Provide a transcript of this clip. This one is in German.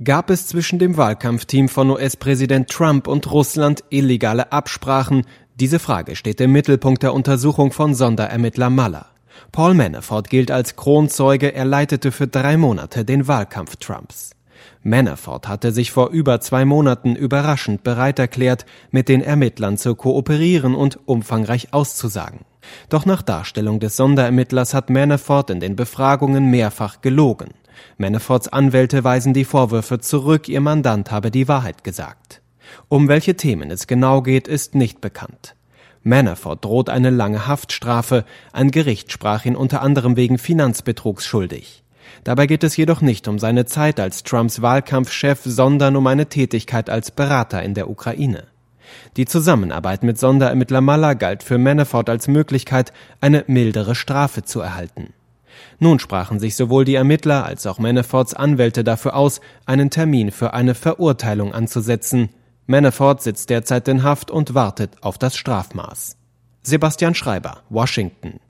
Gab es zwischen dem Wahlkampfteam von US-Präsident Trump und Russland illegale Absprachen? Diese Frage steht im Mittelpunkt der Untersuchung von Sonderermittler Mueller. Paul Manafort gilt als Kronzeuge, er leitete für 3 Monate den Wahlkampf Trumps. Manafort hatte sich vor über 2 Monaten überraschend bereit erklärt, mit den Ermittlern zu kooperieren und umfangreich auszusagen. Doch nach Darstellung des Sonderermittlers hat Manafort in den Befragungen mehrfach gelogen. Manaforts Anwälte weisen die Vorwürfe zurück, ihr Mandant habe die Wahrheit gesagt. Um welche Themen es genau geht, ist nicht bekannt. Manafort droht eine lange Haftstrafe, ein Gericht sprach ihn unter anderem wegen Finanzbetrugs schuldig. Dabei geht es jedoch nicht um seine Zeit als Trumps Wahlkampfchef, sondern um eine Tätigkeit als Berater in der Ukraine. Die Zusammenarbeit mit Sonderermittler Mueller galt für Manafort als Möglichkeit, eine mildere Strafe zu erhalten. Nun sprachen sich sowohl die Ermittler als auch Manaforts Anwälte dafür aus, einen Termin für eine Verurteilung anzusetzen. Manafort sitzt derzeit in Haft und wartet auf das Strafmaß. Sebastian Schreiber, Washington.